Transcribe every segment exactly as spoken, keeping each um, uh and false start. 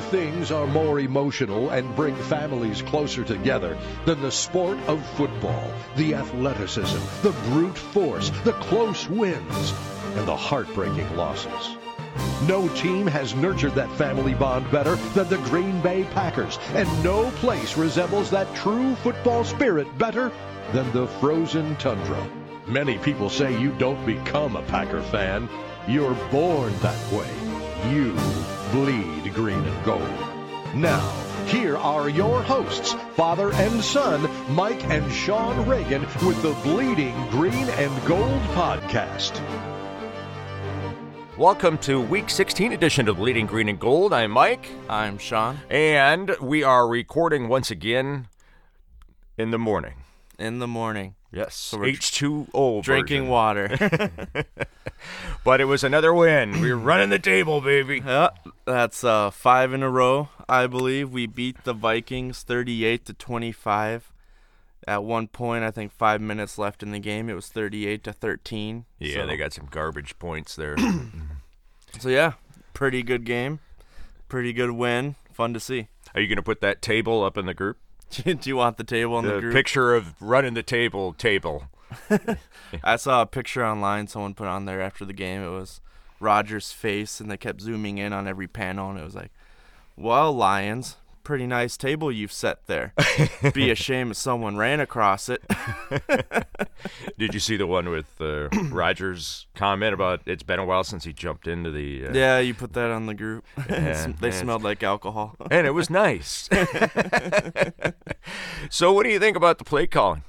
things are more emotional and bring families closer together than the sport of football, the athleticism, the brute force, the close wins, and the heartbreaking losses. No team has nurtured that family bond better than the Green Bay Packers, and no place resembles that true football spirit better than the frozen tundra. Many people say you don't become a Packer fan. You're born that way. You bleed green and gold. Now, here are your hosts, father and son, Mike and Sean Reagan, with the Bleeding Green and Gold podcast. Welcome to Week sixteen edition of Bleeding Green and Gold. I'm Mike. I'm Sean. And we are recording once again in the morning. In the morning. Yes, so H two O drinking version. water. But it was another win. We're running the table, baby. Yeah, that's uh, five in a row, I believe. We beat the Vikings thirty-eight to twenty-five. At one point, I think five minutes left in the game, it was thirty-eight to thirteen. Yeah, so. They got some garbage points there. So, yeah, pretty good game. Pretty good win. Fun to see. Are you going to put that table up in the group? Do you want the table in the, the group? Picture of running the table table. I saw a picture online someone put on there after the game. It was Rodgers' face, and they kept zooming in on every panel, and it was like, well, Lions, pretty nice table you've set there. Be a shame if someone ran across it. Did you see the one with uh, Rodgers' comment about it's been a while since he jumped into the... Uh, yeah, you put that on the group. Yeah, they yeah, smelled like alcohol. And it was nice. So what do you think about the play calling?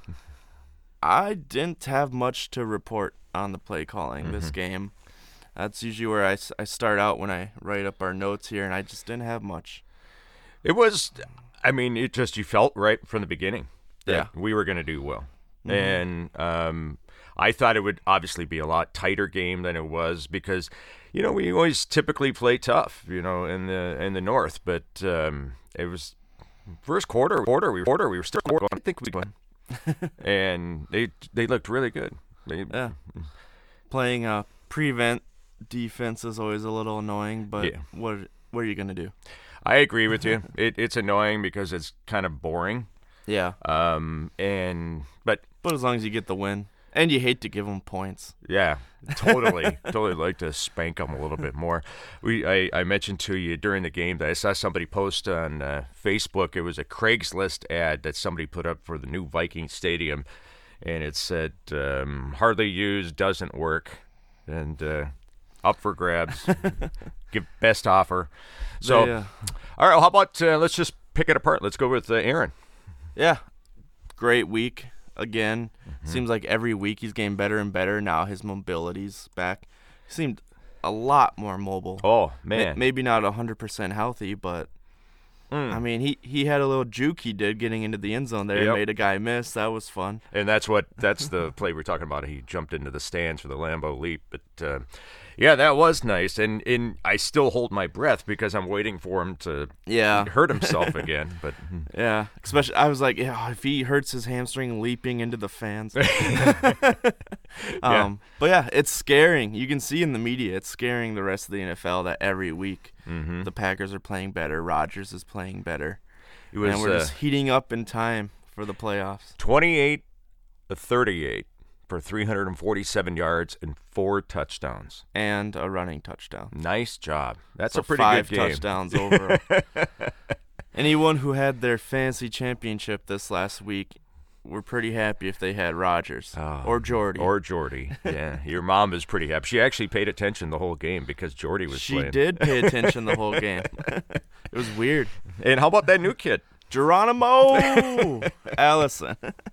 I didn't have much to report on the play calling mm-hmm. this game. That's usually where I, I start out when I write up our notes here, and I just didn't have much. It was, I mean, it just, you felt right from the beginning that yeah. we were going to do well. Mm-hmm. And um, I thought it would obviously be a lot tighter game than it was because, you know, we always typically play tough, you know, in the in the North. But um, it was first quarter, quarter, we quarter, we were still going, I think we won. And they they looked really good. They, yeah. Playing a prevent defense is always a little annoying, but yeah. what what are you going to do? I agree with you. It, it's annoying because it's kind of boring. Yeah. Um. And but but as long as you get the win, and you hate to give them points. Yeah. Totally. Totally like to spank them a little bit more. We I, I mentioned to you during the game that I saw somebody post on uh, Facebook. It was a Craigslist ad that somebody put up for the new Viking Stadium, and it said um, hardly used, doesn't work, and uh, up for grabs. Give best offer. So, yeah. All right. Well, how about uh, let's just pick it apart. Let's go with uh, Aaron. Yeah. Great week again. Mm-hmm. Seems like every week he's getting better and better. Now his mobility's back. He seemed a lot more mobile. Oh, man. Ma- maybe not one hundred percent healthy, but mm. I mean, he, he had a little juke he did getting into the end zone there. Yep. He made a guy miss. That was fun. And that's what that's the play we're talking about. He jumped into the stands for the Lambeau Leap. But, uh, yeah, that was nice. And, and I still hold my breath because I'm waiting for him to yeah. hurt himself again. But yeah, especially I was like, yeah, if he hurts his hamstring leaping into the fans. um, yeah. But, yeah, it's scaring. You can see in the media it's scaring the rest of the N F L that every week mm-hmm. the Packers are playing better. Rodgers is playing better. It was, and we're uh, just heating up in time for the playoffs. twenty-eight to thirty-eight for three hundred forty-seven yards and four touchdowns. And a running touchdown. Nice job. That's so a pretty five good game. touchdowns overall. Anyone who had their fantasy championship this last week were pretty happy if they had Rodgers oh, or Jordy. Or Jordy. Yeah, your mom is pretty happy. She actually paid attention the whole game because Jordy was she playing. She did pay attention the whole game. It was weird. And how about that new kid? Geronimo Allison.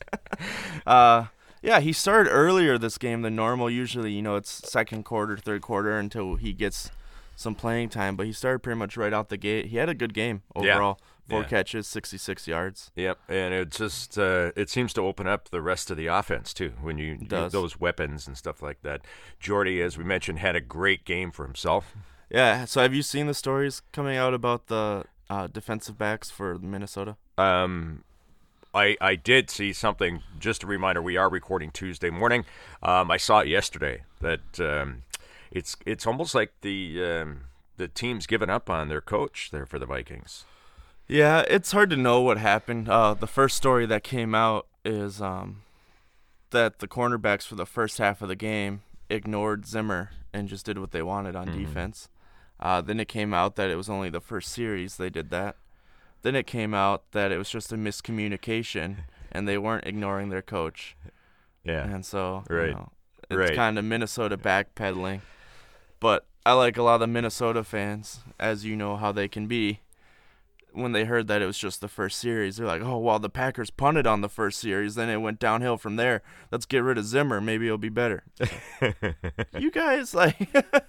uh, yeah, he started earlier this game than normal. Usually, you know, it's second quarter, third quarter until he gets some playing time. But he started pretty much right out the gate. He had a good game overall. Yeah. Four yeah. catches, sixty-six yards. Yep, and it just uh, it seems to open up the rest of the offense too when you use those weapons and stuff like that. Jordy, as we mentioned, had a great game for himself. Yeah. So have you seen the stories coming out about the uh, defensive backs for Minnesota? Um, I I did see something. Just a reminder, we are recording Tuesday morning. Um, I saw it yesterday that um, it's it's almost like the um, the team's given up on their coach there for the Vikings. Yeah, it's hard to know what happened. Uh, the first story that came out is um, that the cornerbacks for the first half of the game ignored Zimmer and just did what they wanted on mm-hmm. defense. Uh, then it came out that it was only the first series they did that. Then it came out that it was just a miscommunication and they weren't ignoring their coach. Yeah. And so, right. you know, it's right. kind of Minnesota backpedaling. But I like a lot of the Minnesota fans, as you know how they can be. When they heard that it was just the first series, they're like, oh, well, the Packers punted on the first series. Then it went downhill from there. Let's get rid of Zimmer. Maybe it'll be better. You guys, like.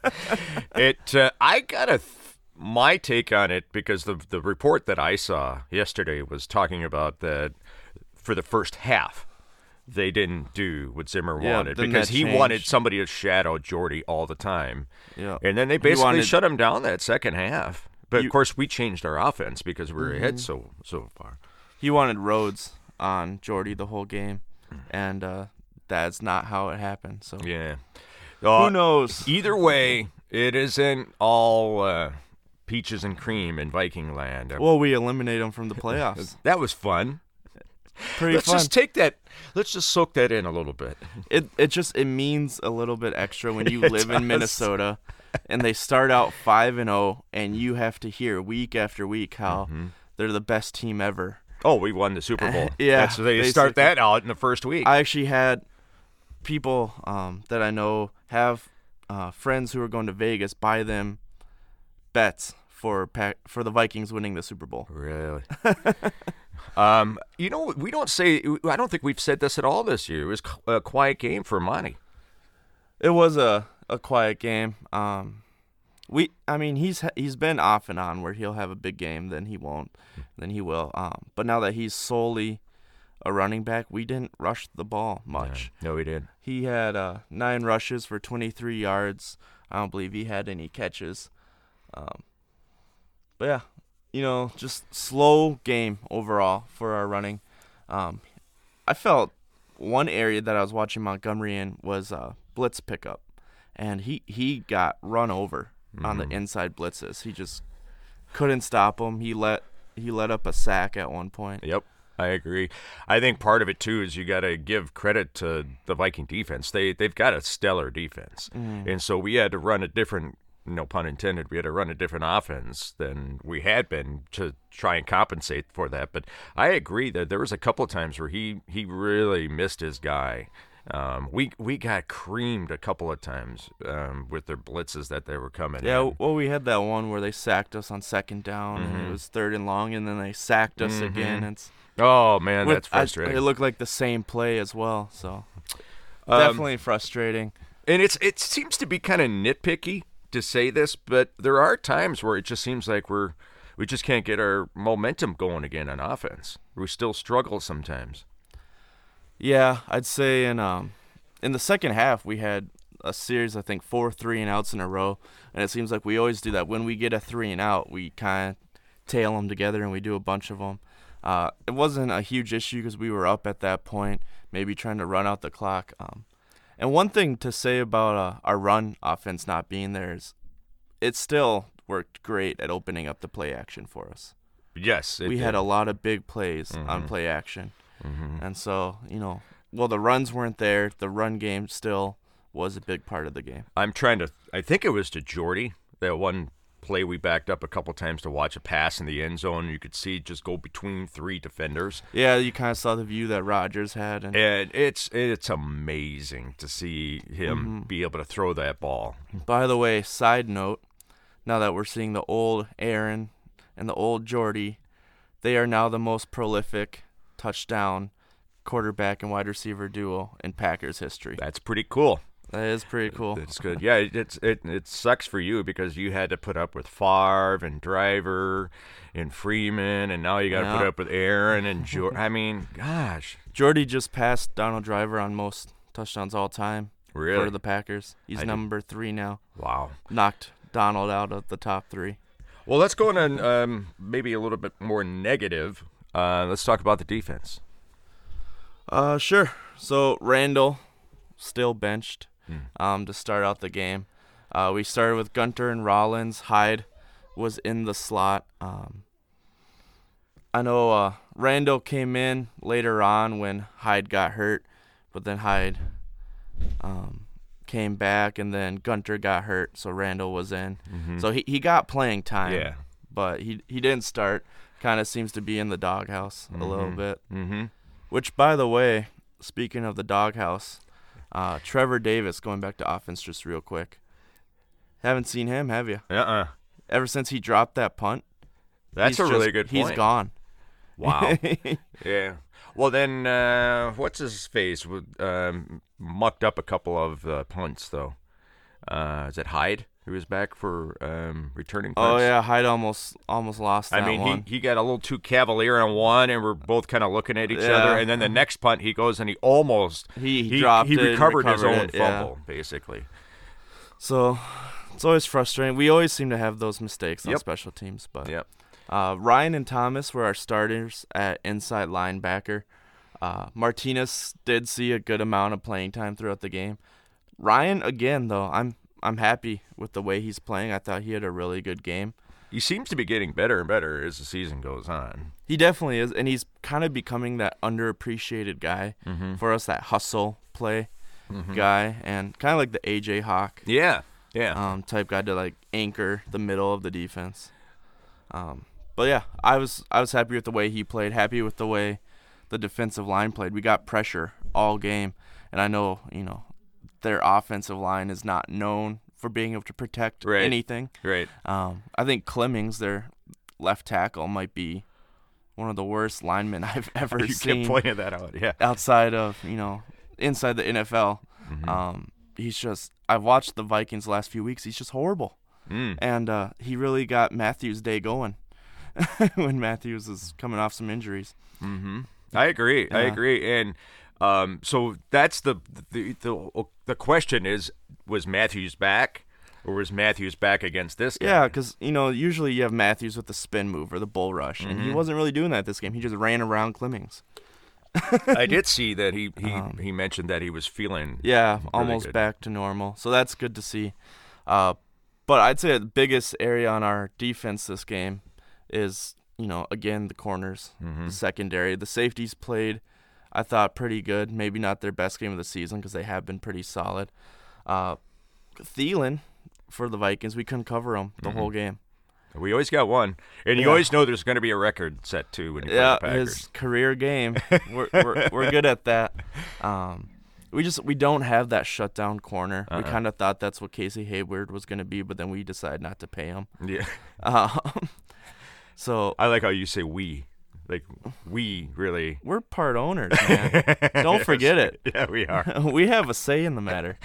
it. Uh, I got a. Th- my take on it, because the the report that I saw yesterday was talking about that for the first half, they didn't do what Zimmer yeah, wanted because he changed. wanted somebody to shadow Jordy all the time. Yeah. And then they basically wanted, shut him down that second half. But, you, of course, we changed our offense because we were mm-hmm. ahead so so far. He wanted Rhodes on Jordy the whole game, and uh, that's not how it happened. So yeah. Uh, Who knows? Either way, it isn't all uh, peaches and cream in Viking land. Well, we eliminate them from the playoffs. That was fun. Pretty let's fun. just take that. Let's just soak that in a little bit. It it just it means a little bit extra when you It live does. in Minnesota, and they start out five and zero, and you have to hear week after week how mm-hmm. they're the best team ever. Oh, we won the Super Bowl. Yeah, That's, they basically. start that out in the first week. I actually had people um, that I know have uh, friends who are going to Vegas buy them bets for pack, for the Vikings winning the Super Bowl. Really? um, you know, we don't say. I don't think we've said this at all this year. It was a quiet game for Monty. It was a, a quiet game. Um, we, I mean, he's he's been off and on where he'll have a big game, then he won't, then he will. Um, but now that he's solely a running back, we didn't rush the ball much. Yeah. No, we did. He had uh, nine rushes for twenty-three yards. I don't believe he had any catches. Um, but yeah, you know, just slow game overall for our running. Um, I felt one area that I was watching Montgomery in was uh, blitz pickup, and he, he got run over mm-hmm. on the inside blitzes. He just couldn't stop him. He let he let up a sack at one point. Yep. I agree. I think part of it too is you got to give credit to the Viking defense. They they've got a stellar defense, mm. and so we had to run a different, no pun intended, we had to run a different offense than we had been to try and compensate for that. But I agree that there was a couple of times where he he really missed his guy. Um, we we got creamed a couple of times um, with their blitzes that they were coming. Yeah, in. well, we had that one where they sacked us on second down, mm-hmm. and it was third and long, and then they sacked us mm-hmm. again. It's Oh, man, With, that's frustrating. I, it looked like the same play as well, so um, definitely frustrating. And it's it seems to be kind of nitpicky to say this, but there are times where it just seems like we're we just can't get our momentum going again on offense. We still struggle sometimes. Yeah, I'd say in um in the second half we had a series, I think four three and outs in a row, and it seems like we always do that. When we get a three and out, we kind of tail them together and we do a bunch of them. Uh, it wasn't a huge issue because we were up at that point, maybe trying to run out the clock. Um, and one thing to say about uh, our run offense not being there is it still worked great at opening up the play action for us. Yes. We did. had a lot of big plays mm-hmm. on play action. Mm-hmm. And so, you know, well, the runs weren't there. The run game still was a big part of the game. I'm trying to – I think it was to Jordy, that one – play we backed up a couple times to watch a pass in the end zone. You could see it just go between three defenders. Yeah, you kind of saw the view that Rodgers had, and, and it's it's amazing to see him mm-hmm. be able to throw that ball. By the way, side note, now that we're seeing the old Aaron and the old Jordy, they are now the most prolific touchdown quarterback and wide receiver duo in Packers history. That's pretty cool. That is pretty cool. It's good. Yeah, it, it's it it sucks for you because you had to put up with Favre and Driver and Freeman, and now you got to yeah. put up with Aaron and Jordy. I mean, gosh. Jordy just passed Donald Driver on most touchdowns all time really? for the Packers. He's I number did. three now. Wow. Knocked Donald out of the top three. Well, let's go on um, maybe a little bit more negative. Uh, let's talk about the defense. Uh, sure. So Randall still benched. Um, to start out the game. Uh, we started with Gunter and Rollins. Hyde was in the slot. Um, I know uh, Randall came in later on when Hyde got hurt, but then Hyde um, came back, and then Gunter got hurt, so Randall was in. Mm-hmm. So he, he got playing time, yeah. but he, he didn't start. Kind of seems to be in the doghouse mm-hmm. a little bit. Mm-hmm. Which, by the way, speaking of the doghouse, uh, Trevor Davis, going back to offense just real quick. Haven't seen him, have you? Uh-uh. Ever since he dropped that punt. That's a just, really good point. He's gone. Wow. Yeah. Well, then, uh, what's his face? Um, mucked up a couple of uh, punts, though. Uh, is it Hyde who was back for um, returning punts? Oh, yeah. Hyde almost almost lost that I mean, one. he, he got a little too cavalier on one, and we're both kind of looking at each yeah. other. And then the next punt, he goes and he almost he, he, he dropped he it, recovered, recovered his own it, yeah. fumble, basically. So it's always frustrating. We always seem to have those mistakes on yep. special teams. But yep. uh, Ryan and Thomas were our starters at inside linebacker. Uh, Martinez did see a good amount of playing time throughout the game. Ryan, again, though, I'm I'm happy with the way he's playing. I thought he had a really good game. He seems to be getting better and better as the season goes on. He definitely is, and he's kind of becoming that underappreciated guy mm-hmm. for us, that hustle play mm-hmm. guy, and kind of like the A J Hawk yeah, yeah, um, type guy to like anchor the middle of the defense. Um, but yeah, I was I was happy with the way he played, happy with the way the defensive line played. We got pressure all game, and I know you know their offensive line is not known for being able to protect right. anything. Right. Um, I think Clemmings, their left tackle, might be one of the worst linemen I've ever you seen. You kept pointing that out, yeah. Outside of, you know, inside the N F L. Mm-hmm. Um, he's just, I've watched the Vikings the last few weeks. He's just horrible. Mm. And uh, he really got Matthews' day going when Matthews is coming off some injuries. Mm-hmm. I agree. Yeah. I agree. And um, so that's the, the the the question is, was Matthews back, or was Matthews back against this guy? Yeah, because, you know, usually you have Matthews with the spin move or the bull rush, mm-hmm. and he wasn't really doing that this game. He just ran around Clemmings. I did see that he he, um, he mentioned that he was feeling yeah, really almost good. back to normal. So that's good to see. Uh, but I'd say the biggest area on our defense this game is, you know, again, the corners, mm-hmm. the secondary. The safeties played, I thought, pretty good. Maybe not their best game of the season because they have been pretty solid. Uh, Thielen, for the Vikings, we couldn't cover him the mm-hmm. whole game. We always got one. And you Yeah. always know there's going to be a record set, too, when you Yeah, play the Packers. his career game. We're, we're we're good at that. Um, we just we don't have that shutdown corner. Uh-uh. We kind of thought that's what Casey Hayward was going to be, but then we decided not to pay him. Yeah. Um, so I like how you say we. Like, we really. we're part owners, man. Don't forget it. Yeah, we are. We have a say in the matter.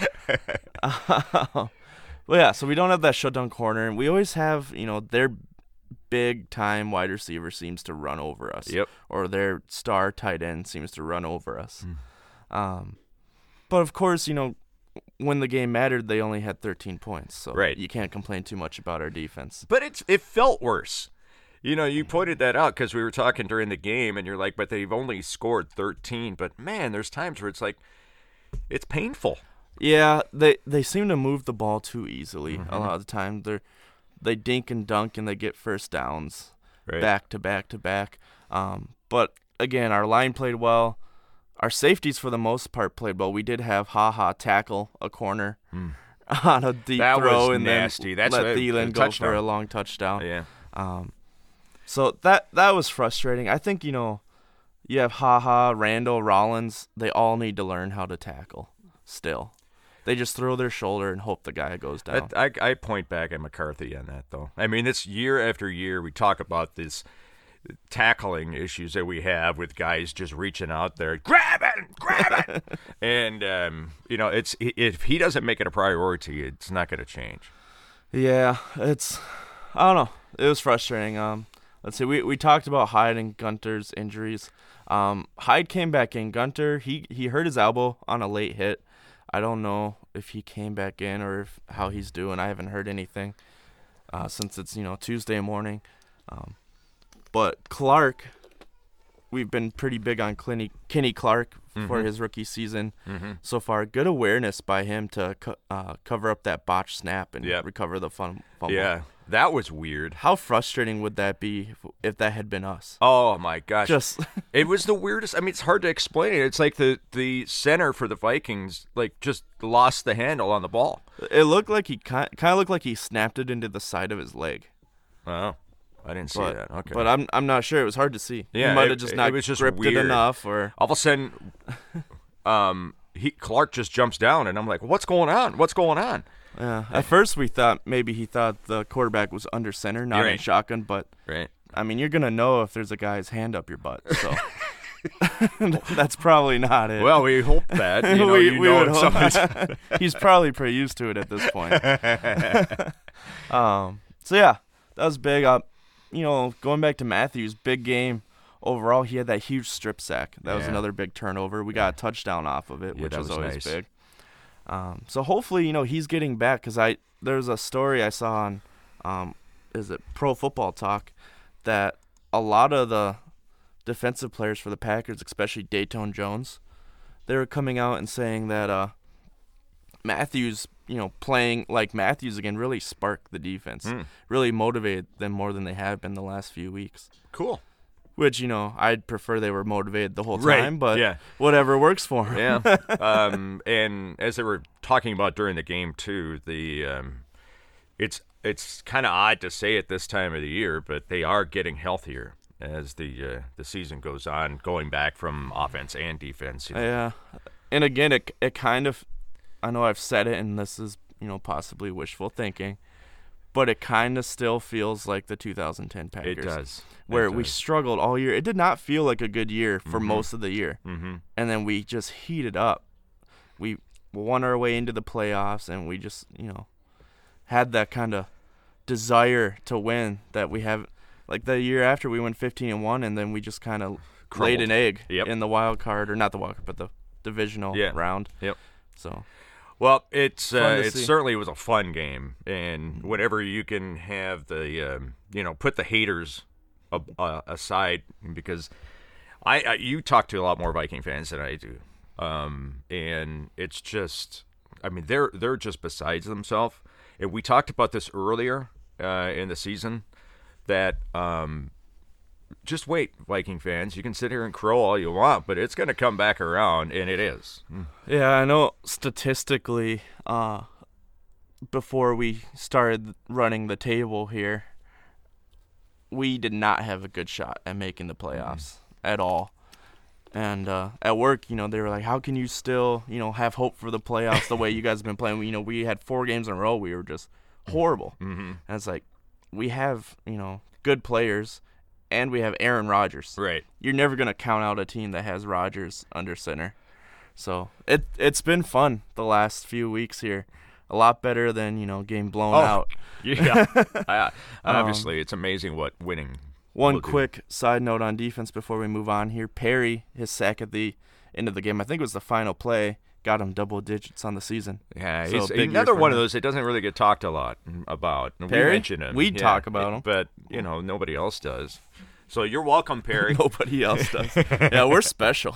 uh, well, yeah, so we don't have that shutdown corner. And we always have, you know, their big-time wide receiver seems to run over us. Yep. Or their star tight end seems to run over us. Mm. Um, but, of course, you know, when the game mattered, they only had thirteen points. So right. you can't complain too much about our defense. But it's it felt worse. You know, you pointed that out because we were talking during the game, and you're like, but they've only scored thirteen. But, man, there's times where it's like, it's painful. Yeah, they they seem to move the ball too easily mm-hmm. a lot of the time. They they dink and dunk and they get first downs right. back to back to back. Um, but again, our line played well. Our safeties for the most part played well. We did have Ha-Ha tackle a corner mm. on a deep that throw was and nasty. then That's let a, Thielen a go touchdown. for a long touchdown. Yeah. Um, so that that was frustrating. I think, you know, you have Ha-Ha, Randall, Rollins. They all need to learn how to tackle still. They just throw their shoulder and hope the guy goes down. I, I, I point back at McCarthy on that, though. I mean, it's year after year we talk about this tackling issues that we have with guys just reaching out there, grab it, grab it. And, um, you know, it's if he doesn't make it a priority, it's not going to change. Yeah, it's, I don't know. It was frustrating. Um, let's see, we, we talked about Hyde and Gunter's injuries. Um, Hyde came back in. Gunter, he, he hurt his elbow on a late hit. I don't know if he came back in or if, how he's doing. I haven't heard anything uh, since it's, you know, Tuesday morning. Um, but Clark, we've been pretty big on Kenny, Kenny Clark mm-hmm. for his rookie season mm-hmm. so far. Good awareness by him to co- uh, cover up that botched snap and yep. recover the fun- fumble. Yeah, that was weird. How frustrating would that be if, if that had been us? Oh, my gosh. Just It was the weirdest. I mean, it's hard to explain it. It's like the, the center for the Vikings, like, just lost the handle on the ball. It looked like he kind of looked like he snapped it into the side of his leg. Oh, I didn't see but, that. Okay. But I'm I'm not sure. It was hard to see. Yeah, he might it- have just it not was just gripped weird. it enough, or All of a sudden, um, he Clark just jumps down, and I'm like, what's going on? What's going on? yeah. At first, we thought maybe he thought the quarterback was under center, not in Right. shotgun. But Right. I mean, you're gonna know if there's a guy's hand up your butt. So that's probably not it. Well, we hope that. You know, we, you we know would if hope. somebody's- He's probably pretty used to it at this point. um. So yeah, that was big. Uh, you know, going back to Matthews, big game. Overall, he had that huge strip sack. That was Yeah. another big turnover. We got a touchdown off of it, Yeah, which that was, was always nice. big. Um, so hopefully, you know, he's getting back because I there's a story I saw on, um, is it Pro Football Talk, that a lot of the defensive players for the Packers, especially Dayton Jones, they were coming out and saying that uh, Matthews, you know, playing like Matthews again really sparked the defense, Mm. really motivated them more than they have been the last few weeks. Cool. Which, you know, I'd prefer they were motivated the whole Right, time, but yeah. whatever works for them. Yeah. um, and as they were talking about during the game too, the um, it's it's kind of odd to say at this time of the year, but they are getting healthier as the uh, the season goes on, going back from offense and defense. You know? Yeah. And again, it it kind of, I know I've said it, and this is, you know, possibly wishful thinking, but it kind of still feels like the two thousand ten Packers. It does. Where It we does. struggled all year. It did not feel like a good year for Mhm. most of the year. Mm-hmm. And then we just heated up. We won our way into the playoffs, and we just, you know, had that kind of desire to win that we have. Like the year after, we went fifteen and one, and then we just kind of laid Crumbled. an egg Yep. in the wild card, or not the wild card, but the divisional Yeah. round. Yep. So Well, it's Fun uh, to it see. certainly was a fun game, and whenever you can have the um, you know put the haters ab- uh, aside, because I, I you talk to a lot more Viking fans than I do, um, and it's just I mean they're they're just besides themselves. And we talked about this earlier uh, in the season that. Um, Just wait, Viking fans. You can sit here and crow all you want, but it's going to come back around, and it is. yeah, I know statistically, uh, before we started running the table here, we did not have a good shot at making the playoffs at all. And uh, at work, you know, they were like, how can you still, you know, have hope for the playoffs the way you guys have been playing? You know, we had four games in a row. We were just horrible. Mm-hmm. And it's like, we have, you know, good players, and we have Aaron Rodgers. Right. You're never going to count out a team that has Rodgers under center. So it, it's been fun the last few weeks here. A lot better than, you know, getting blown Oh, out. Yeah. I, obviously, it's amazing what winning. One will do. quick side note on defense before we move on here. Perry, his sack at the end of the game, I think it was the final play, got him double digits on the season. Yeah, So he's big year another for one of him. those that doesn't really get talked a lot about. We Perry? mention him. We yeah, talk about him. but you know nobody else does. So you're welcome, Perry. Nobody else does. Yeah, we're special.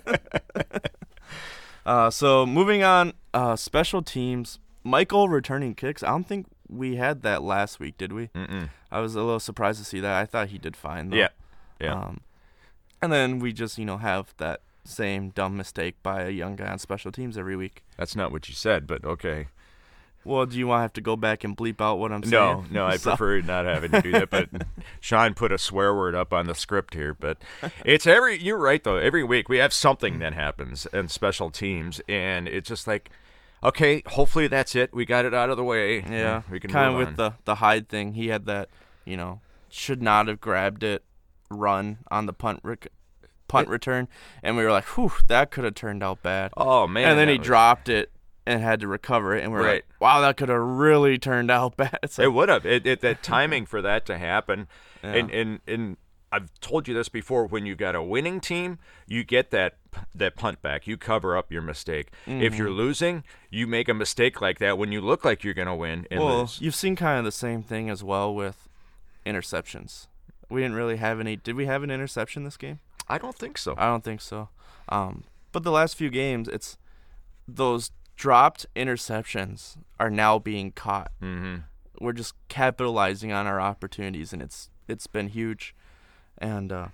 uh, so moving on, uh, special teams. Michael returning kicks. I don't think we had that last week, did we? Mm-mm. I was a little surprised to see that. I thought he did fine, though. Yeah, yeah. Um, and then we just, you know, have that same dumb mistake by a young guy on special teams every week. That's not what you said, but okay. Well, do you want to have to go back and bleep out what I'm saying? No, no, I So- prefer not having to do that. But Sean put a swear word up on the script here. But it's every. You're right though. Every week we have something that happens in special teams, and it's just like, okay, hopefully that's it. We got it out of the way. Yeah, we can kind of move with on. the the Hyde thing. He had that, you know, should not have grabbed it, run on the punt rec- punt It- return, and we were like, whew, that could have turned out bad. Oh man! and then that he was- dropped it and had to recover it, and we we're Right. like, wow, that could have really turned out bad. It's like, It would have. It, it that timing for that to happen, Yeah. and and and I've told you this before. When you've got a winning team, you get that that punt back. You cover up your mistake. If you're Mm-hmm. losing, you make a mistake like that when you look like you're going to win and well, lose. you've seen kind of the same thing as well with interceptions. We didn't really have any. Did we have an interception this game? I don't think so. I don't think so. Um, But the last few games, it's those dropped interceptions are now being caught. Mm-hmm. We're just capitalizing on our opportunities, and it's it's been huge. And uh,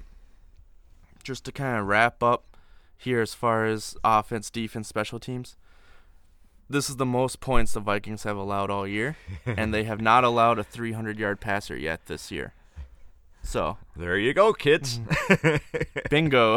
just to kind of wrap up here as far as offense, defense, special teams, this is the most points the Vikings have allowed all year, and they have not allowed a three hundred yard passer yet this year. So there you go, kids. Bingo.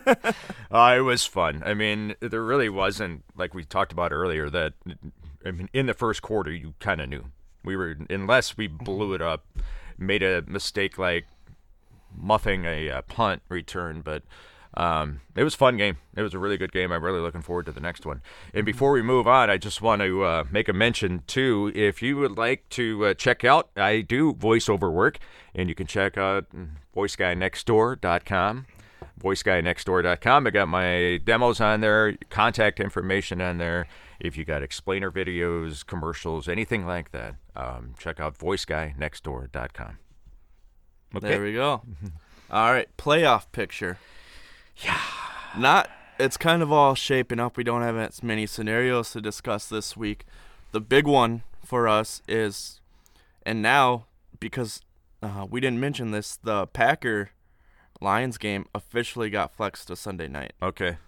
uh, it was fun. I mean, there really wasn't, like we talked about earlier, that I mean, in the first quarter, you kind of knew. We were, unless we blew it up, made a mistake like muffing a uh, punt return, but um, it was a fun game. It was a really good game. I'm really looking forward to the next one. And before we move on, I just want to uh, make a mention, too, if you would like to uh, check out, I do voiceover work, and you can check out voice guy next door dot com. voice guy next door dot com. I got my demos on there, contact information on there. If you got explainer videos, commercials, anything like that, um, check out voice guy next door dot com. Okay. There we go. All right, playoff picture. Yeah. Not, it's kind of all shaping up. We don't have as many scenarios to discuss this week. The big one for us is, and now, because uh, we didn't mention this, the Packer-Lions game officially got flexed to Sunday night. Okay.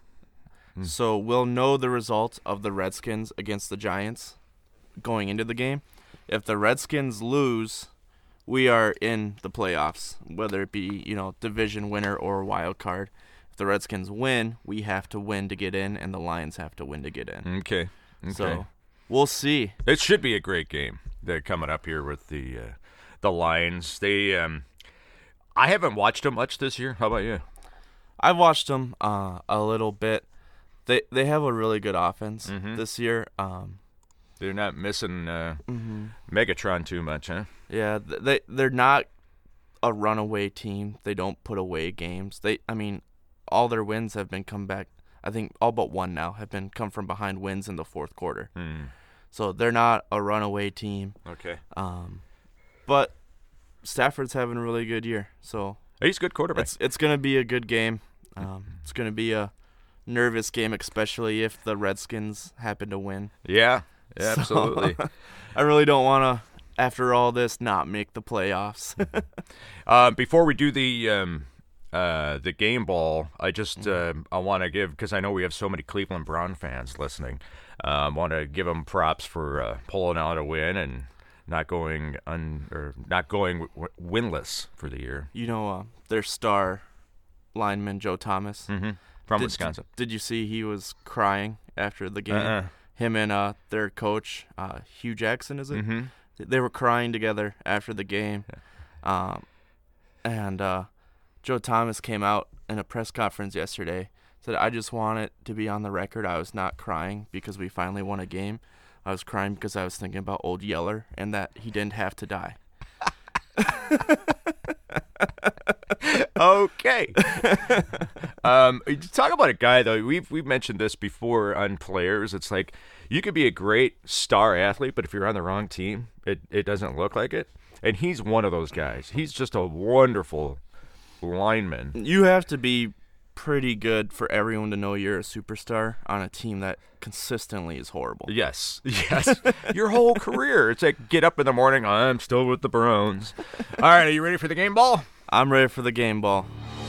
So we'll know the result of the Redskins against the Giants going into the game. If the Redskins lose, we are in the playoffs, whether it be, you know, division winner or wild card. If the Redskins win, we have to win to get in, and the Lions have to win to get in. Okay. Okay. So we'll see. It should be a great game. They're coming up here with the uh, the Lions. They, um, I haven't watched them much this year. How about you? I've watched them uh, a little bit. They they have a really good offense mm-hmm. this year. Um, They're not missing uh, mm-hmm. Megatron too much, huh? Yeah, they they're not a runaway team. They don't put away games. They, I mean, all their wins have been come back. I think all but one now have been come from behind wins in the fourth quarter. Mm. So they're not a runaway team. Okay. Um, but Stafford's having a really good year. So he's a good quarterback. It's it's gonna be a good game. Um, it's gonna be a nervous game, especially if the Redskins happen to win. Yeah, yeah so, absolutely. I really don't want to, after all this, not make the playoffs. uh, before we do the um, uh, the game ball, I just uh, I want to give, because I know we have so many Cleveland Brown fans listening, I um, want to give them props for uh, pulling out a win and not going un or not going w- winless for the year. You know, uh, their star lineman Joe Thomas. Mm-hmm. From did, Wisconsin. Did you see he was crying after the game? Uh-uh. Him and uh, their coach, uh, Hugh Jackson, is it? Mm-hmm. They were crying together after the game. Yeah. Um, and uh, Joe Thomas came out in a press conference yesterday, said, I just want it to be on the record. I was not crying because we finally won a game. I was crying because I was thinking about Old Yeller and that he didn't have to die. Okay. um, talk about a guy, though. We've we've mentioned this before on players. It's like you could be a great star athlete, but if you're on the wrong team, it, it doesn't look like it. And he's one of those guys. He's just a wonderful lineman. You have to be pretty good for everyone to know you're a superstar on a team that consistently is horrible. Yes, yes. Your whole career. It's like, get up in the morning, I'm still with the Browns. All right, are you ready for the game ball? I'm ready for the game ball.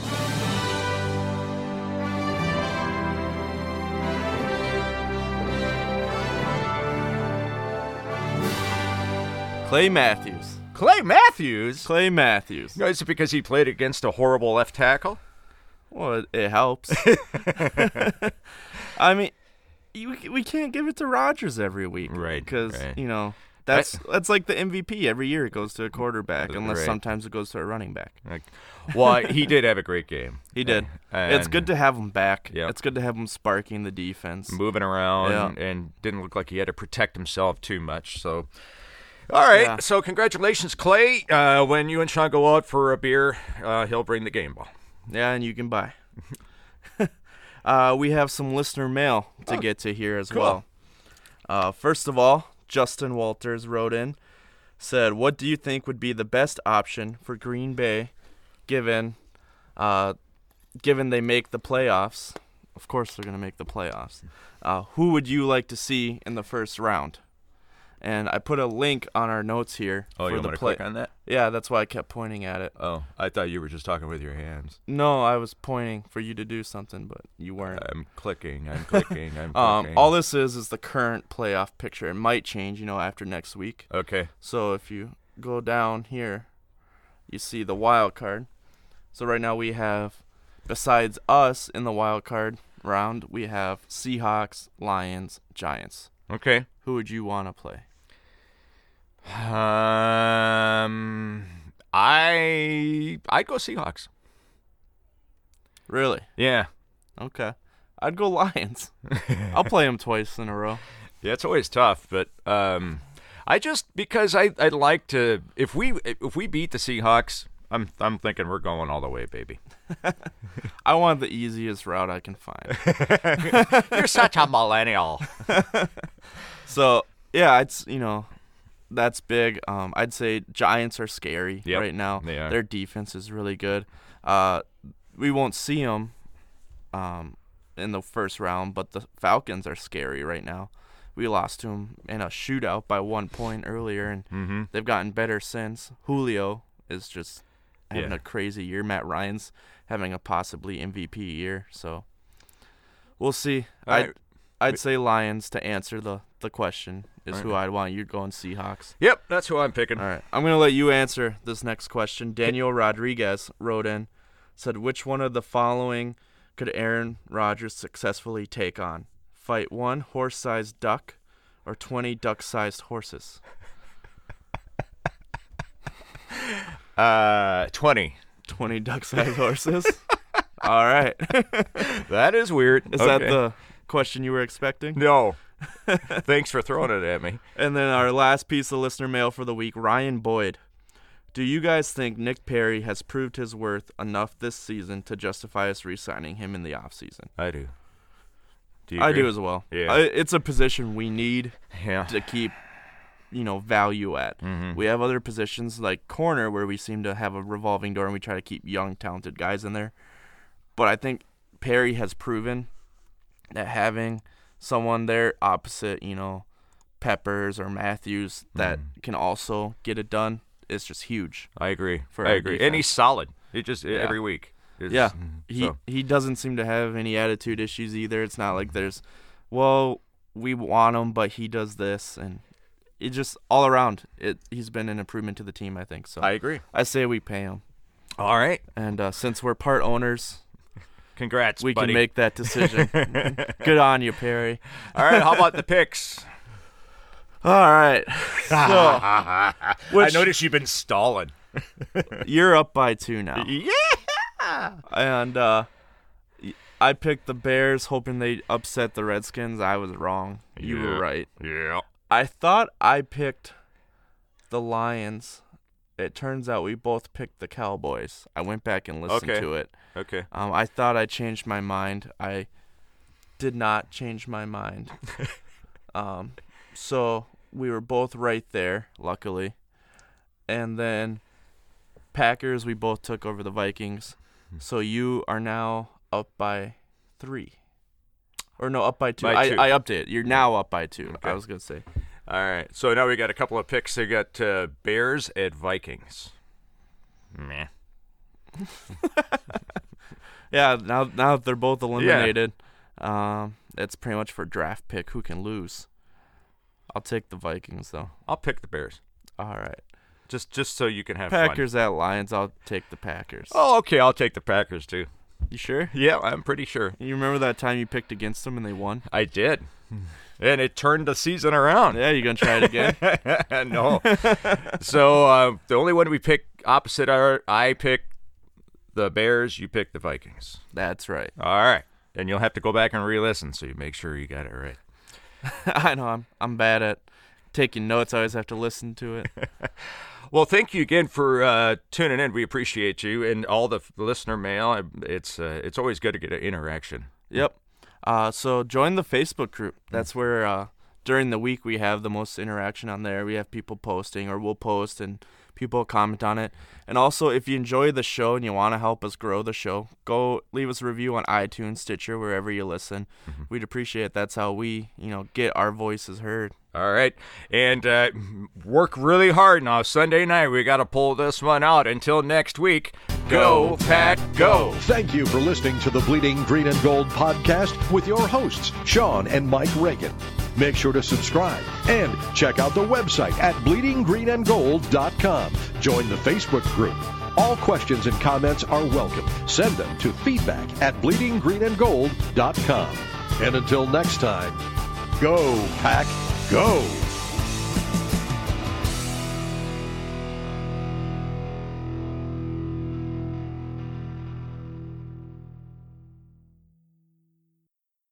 Clay Matthews. Clay Matthews? Clay Matthews. No, is it because he played against a horrible left tackle? Well, it, it helps. I mean, you, we can't give it to Rodgers every week. Right. Because, right. you know, that's that's like the M V P. Every year it goes to a quarterback, unless right. sometimes it goes to a running back. Like, well, he did have a great game. He did. And it's good to have him back. Yep. It's good to have him sparking the defense. Moving around yeah. and didn't look like he had to protect himself too much. So, all right. Yeah. So congratulations, Clay. Uh, when you and Sean go out for a beer, uh, he'll bring the game ball. Yeah, and you can buy. uh, we have some listener mail to oh, get to here as cool. well. Uh, first of all, Justin Walters wrote in, said, what do you think would be the best option for Green Bay given uh, given they make the playoffs of course they're going to make the playoffs. Uh, who would you like to see in the first round? And I put a link on our notes here. Oh, for you the want to play- click on that? Yeah, that's why I kept pointing at it. Oh, I thought you were just talking with your hands. No, I was pointing for you to do something, but you weren't. I'm clicking, I'm clicking, I'm Um, clicking. all this is is the current playoff picture. It might change, you know, after next week. Okay. So if you go down here, you see the wild card. So right now we have, besides us in the wild card round, we have Seahawks, Lions, Giants. Okay. Who would you want to play? Um, I I'd go Seahawks. Really? Yeah. Okay. I'd go Lions. I'll play them twice in a row. Yeah, it's always tough, but um, I just because I I'd like to if we if we beat the Seahawks, I'm I'm thinking we're going all the way, baby. I want the easiest route I can find. You're such a millennial. So yeah, it's you know. That's big. Um, I'd say Giants are scary Yep, right now. they are. Their defense is really good. Uh, we won't see them um, in the first round, but the Falcons are scary right now. We lost to them in a shootout by one point earlier, and Mm-hmm. they've gotten better since. Julio is just having Yeah. a crazy year. Matt Ryan's having a possibly M V P year. So we'll see. All I'd, right. I'd say Lions to answer the, the question is All who right. I'd want. You're going Seahawks. Yep, that's who I'm picking. All right. I'm going to let you answer this next question. Daniel Rodriguez wrote in, said, which one of the following could Aaron Rodgers successfully take on? Fight one horse-sized duck or twenty duck-sized horses? Uh, twenty. twenty duck-sized horses? All right. That is weird. Is Okay. that the question you were expecting? No. Thanks for throwing it at me. And then our last piece of listener mail for the week, Ryan Boyd. Do you guys think Nick Perry has proved his worth enough this season to justify us re-signing him in the offseason? I do. Do you I agree? do as well. Yeah. I, it's a position we need Yeah. to keep, you know, value at. Mhm. We have other positions like corner where we seem to have a revolving door and we try to keep young, talented guys in there. But I think Perry has proven that having someone there opposite, you know, Peppers or Matthews that Mhm. can also get it done is just huge. I agree. For I our agree. And defense. he's solid. He just every week. It's- Yeah. mm, He so. he doesn't seem to have any attitude issues either. It's not like there's, well, we want him, but he does this, and it just all around. It he's been an improvement to the team, I think. So I agree. I say we pay him, All right. and uh, since we're part owners, Congrats, we buddy. can make that decision. Good on you, Perry. All right. How about the picks? All right. So I which- noticed you've been stalling. you're up by two now, Yeah. and uh, I picked the Bears, hoping they upset the Redskins. I was wrong. You Yeah. were right. Yeah. I thought I picked the Lions. It turns out we both picked the Cowboys. I went back and listened Okay. to it. Okay. Um, I thought I changed my mind. I did not change my mind. um, so we were both right there, luckily. And then Packers, we both took over the Vikings. So you are now up by three. Or no, up by two. By I, two. I updated. You're now up by two. Okay. I was going to say. All right. So now we got a couple of picks. They got uh, Bears at Vikings. Meh. Yeah, now now that they're both eliminated, um, that's pretty much for draft pick. Who can lose? I'll take the Vikings though. I'll pick the Bears. All right, Just just so you can have fun. Packers at Lions. I'll take the Packers. Oh, okay. I'll take the Packers too. You sure? Yeah, I'm pretty sure. You remember that time you picked against them and they won? I did. And it turned the season around. Yeah, you gonna try it again? No. So uh, the only one we picked opposite our, I picked the Bears. You picked the Vikings. That's right. All right. And you'll have to go back and re-listen so you make sure you got it right. I know I'm I'm bad at taking notes. I always have to listen to it. Well, thank you again for uh, tuning in. We appreciate you and all the f- listener mail. It's uh, it's always good to get an interaction. Yep. Uh, so join the Facebook group. That's where uh, during the week we have the most interaction on there. We have people posting, or we'll post and people comment on it. And also, if you enjoy the show and you want to help us grow the show, go leave us a review on iTunes, Stitcher, wherever you listen. Mm-hmm. We'd appreciate it. That's how we, you know, get our voices heard. All right. And uh, work really hard now. Sunday night, we got to pull this one out. Until next week, go, Pack, go. Thank you for listening to the Bleeding Green and Gold podcast with your hosts, Sean and Mike Reagan. Make sure to subscribe and check out the website at bleeding green and gold dot com. Join the Facebook group. All questions and comments are welcome. Send them to feedback at bleeding green and gold dot com. And until next time, go, Pack, go.